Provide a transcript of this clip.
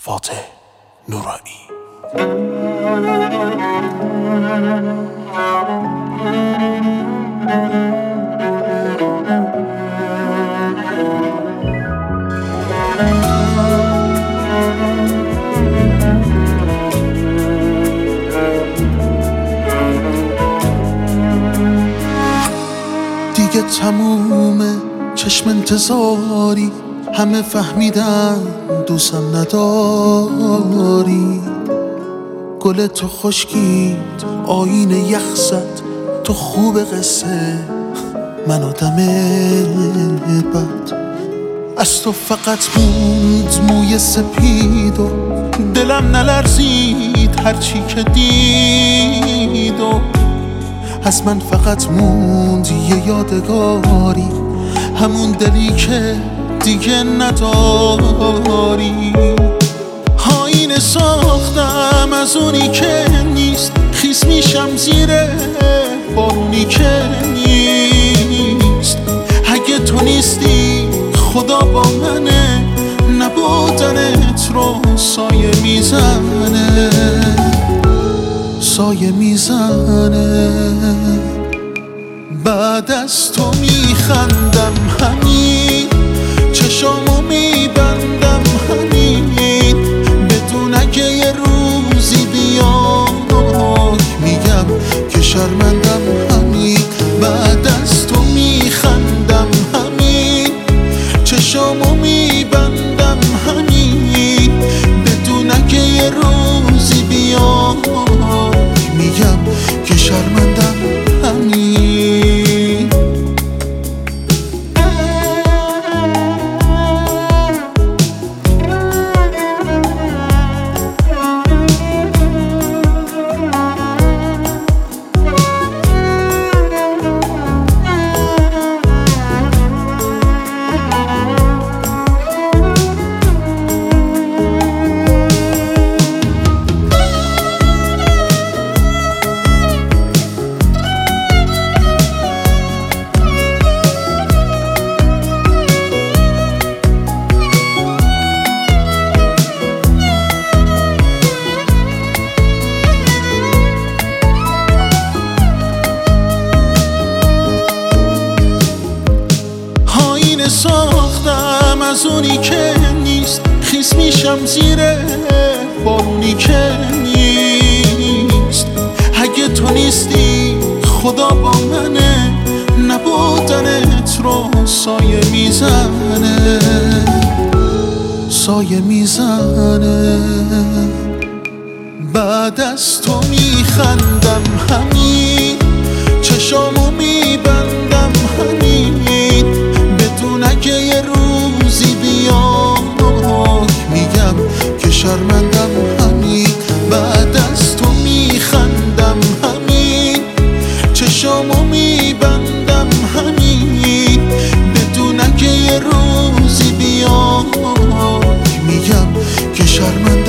فاتح نورانی. دیگه تمومه چشم انتظاری، همه فهمیدن دوستم نداری. گل تو خشکید آینه یخ زد، تو خوب قصه من آدم بد. از تو فقط موند موی سپید و دلم نلرزید هرچی که دید و از من فقط موند یه یادگاری، همون دلی که دیگه نداری. آینه ساختم از اونی که نیست، خیس میشم زیر بارونی که نیست. اگه تو نیستی خدا با منه، نبودنت رو سایه میزنه، سایه میزنه. بعد از تو میخندم همین، چشامو میبندم همین، بدون اگه یه روزی بیاد میگم که شرمندم همین. بعد از تو میخندم همین، چشامو میبندم همین، بدون اگه یه روزی بیاد میگم که شرمندم همین. ساختم از اونی که نیست، خیس میشم زیر بارونی که نیست. اگه تو نیستی خدا با منه، نبودنت رو سایه میزنه، سایه میزنه. بعد از تو میخندم همین، چشامو میبندم همین، بدون اگه یه روزی بیاد میگم که شرمندم همین. بعد از تو میخندم همین، چشامو میبندم همین، بدون اگه یه روزی بیاد میگم که شرمندم